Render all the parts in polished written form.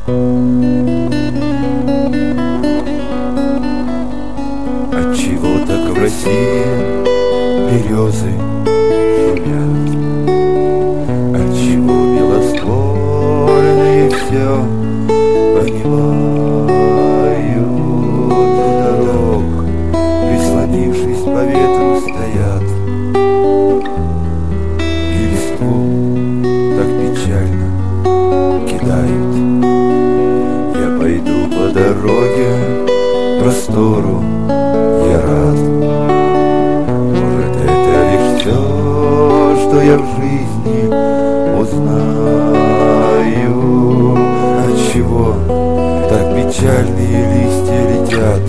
Отчего так в России березы шумят? Отчего белоствольные все понимают дорог, прислонившись по ветру стоят, и листву так печально кидают. Я пойду по дороге простору, я рад. Может, это лишь все, что я в жизни узнаю. Отчего так печальные листья летят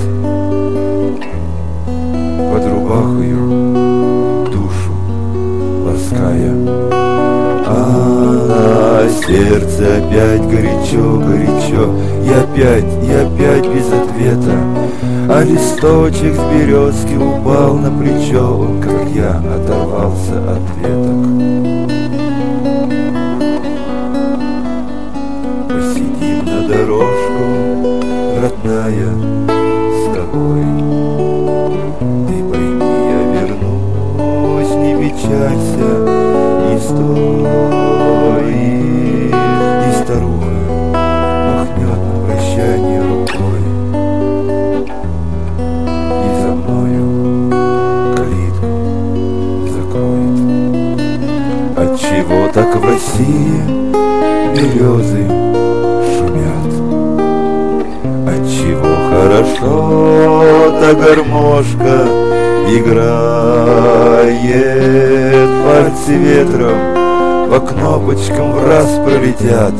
под рубахою, душу лаская? А сердце опять горячо, и опять без ответа. А листочек с березки упал на плечо, он, как я, оторвался от веток. Посидим на дорожку, родная, с тобой. Ты пойми, я вернусь, не печалься, не стой. И старуха махнет на прощание рукой, и за мною калитку закроет. Отчего так в России березы шумят? Отчего хорошо та гармошка играет? Пальцы ветром по кнопочкам в раз пролетят,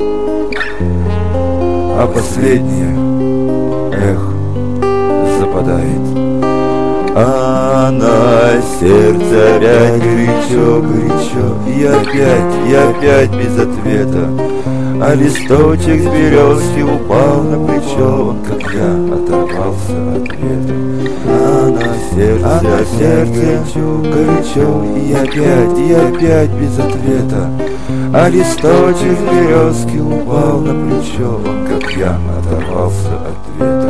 а последнее эхо западает. А на сердце опять горячо, и опять без ответа. А листочек с березки упал на плечо, он, как я, оторвался от ветра. А на сердце горячо, и опять без ответа. А листочек с березки упал на плечо, он, как я, оторвался от ветра.